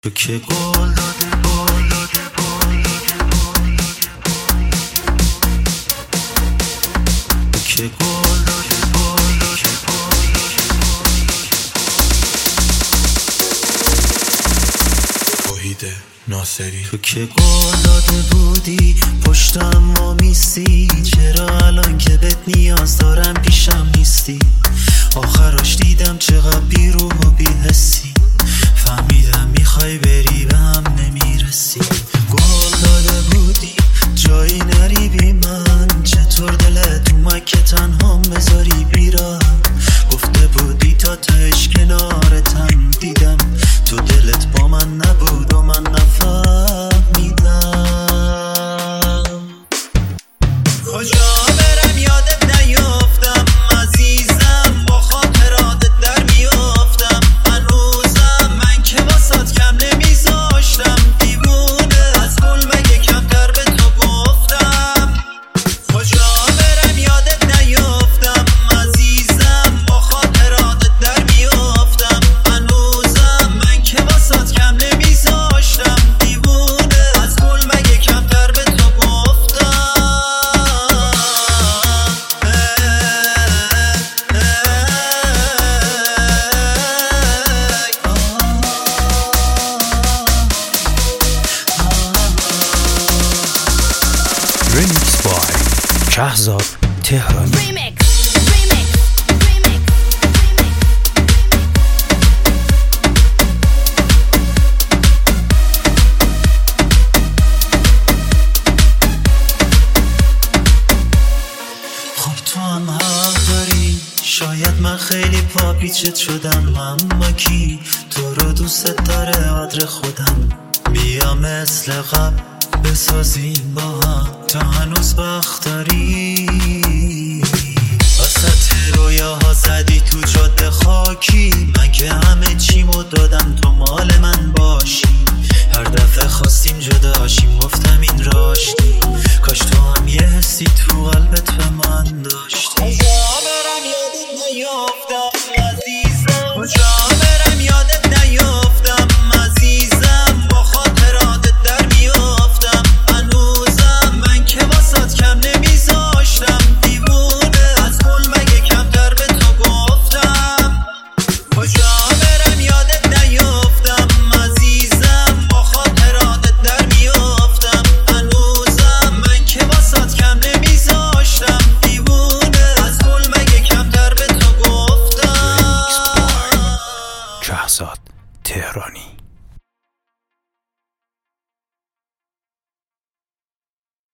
تو که گل داده بالا تو که گل داده بالا توحید ناصری تو که گل داده بودی پشتم ما میستی، چرا الان که بهت نیاز دارم پیشم نیستی؟ آخراش دیدم چقدر بیروح و بی‌حسی، فهمیدم میخوای بری به هم نمیرسی. گل داده بودی جایی نری بی من، چطور دلت اومد که تنها بذاری بیرم؟ گفته بودی تا تهش کنارتم، دیدم تو دلت با من نبود و من نفهمیدم. کجا برم یادت نیافتم عزیزم، با خاطراتت در میافتم هنوزم، من که واسات کم نمیذاشتم دیوونه، از گل مگه کمتر به تو گفتم. کجا برم یادت نیافتم عزیزم، با خاطراتت در میافتم هنوزم، من که واسات کم نمیذاشتم دیوونه، از گل مگه کمتر به تو گفتم. Remix by شهزاد تهرانی. خب تو هم حق داری، شاید من خیلی پاپیچت شدم، اما کی تو رو دوست داره قدر خودم. بیا مثل قبل بسازیم با هم، تا هنوز وقت داری. وسط رویاها زدی تو جاده خاکی، من که همه چیمو دادم تو مال من باشی. هر دفعه خواستیم جداشیم گفتم این راشتی، کاش تو هم یه حسی تو قلبت به من داشتی. کجا برم یادت نیافتم عزیزم، کجا برم یادت نیافتم عزیزم، با خاطراتت در میافتم هنوزم، من که واسات کم نمیذاشتم دیوونه، از گل مگه کمتر به تو گفتم. کجا برم یادت نیافتم عزیزم، با خاطراتت در میافتم هنوزم، من که واسات کم نمیذاشتم دیوونه، از گل مگه کمتر به تو گفتم. شهزاد تهرانی.